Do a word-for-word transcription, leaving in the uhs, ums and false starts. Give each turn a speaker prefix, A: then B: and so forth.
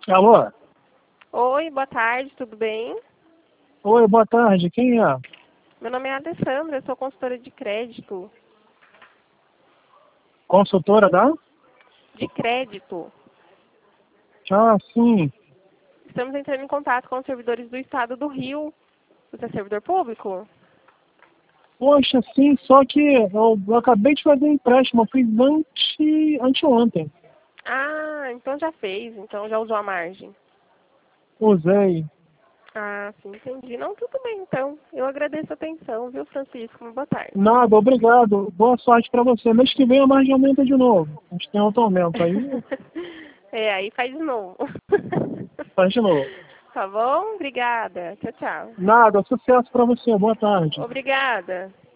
A: Alô?
B: Oi, boa tarde, tudo bem?
A: Oi, boa tarde. Quem é?
B: Meu nome é Alessandra, eu sou consultora de crédito.
A: Consultora da?
B: De crédito.
A: Ah, sim.
B: Estamos entrando em contato com os servidores do Estado do Rio. Você é servidor público?
A: Poxa, sim, só que eu, eu acabei de fazer um empréstimo, eu fiz ante, anteontem.
B: Ah, então já fez, então já usou a margem.
A: Usei.
B: Ah, sim, entendi. Não, tudo bem, então. Eu agradeço a atenção, viu, Francisco? Boa tarde.
A: Nada, obrigado. Boa sorte pra você. Mês que vem a margem aumenta de novo. A gente tem outro aumento aí,
B: É, aí faz de novo.
A: faz de novo.
B: Tá bom? Obrigada. Tchau, tchau.
A: Nada, sucesso pra você. Boa tarde.
B: Obrigada.